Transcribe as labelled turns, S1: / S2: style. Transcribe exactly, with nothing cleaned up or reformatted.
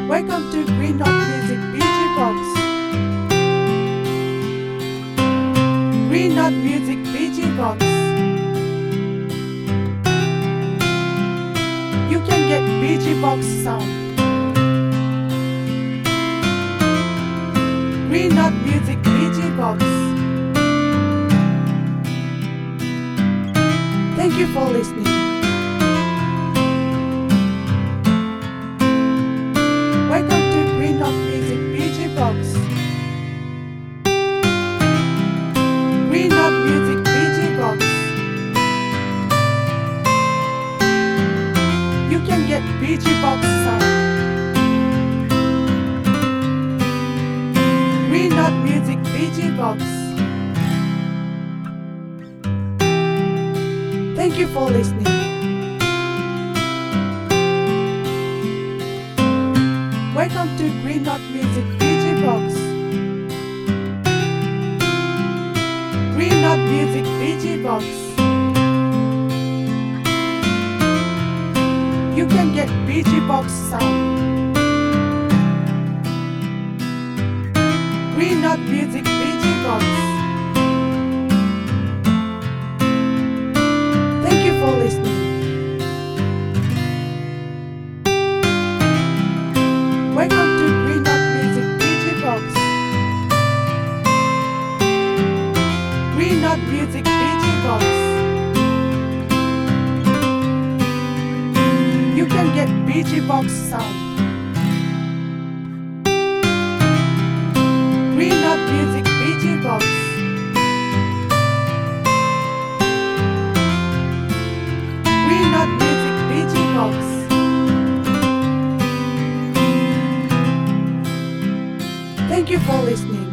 S1: Welcome to Green Dot Music B G Box. Green Dot Music B G Box. You can get B G Box sound. Green Dot Music B G Box. Thank you for listening. Welcome to Green Dot Music B G Box. Green Dot Music B G Box. You can get B G Box sound. Green Dot Music B G Box. Thank you for listening. Welcome to Green Dot Music B G Box. Green Dot Music B G Box. You can get B G Box sound. Green Dot Music B G Box. Thank you for listening. Welcome to Green Dot Music B G Box. Green Dot Music B G Box. You can get B G Box sound. Green Dot Music B G Box. Green Dot Music B G Box. Thank you for listening.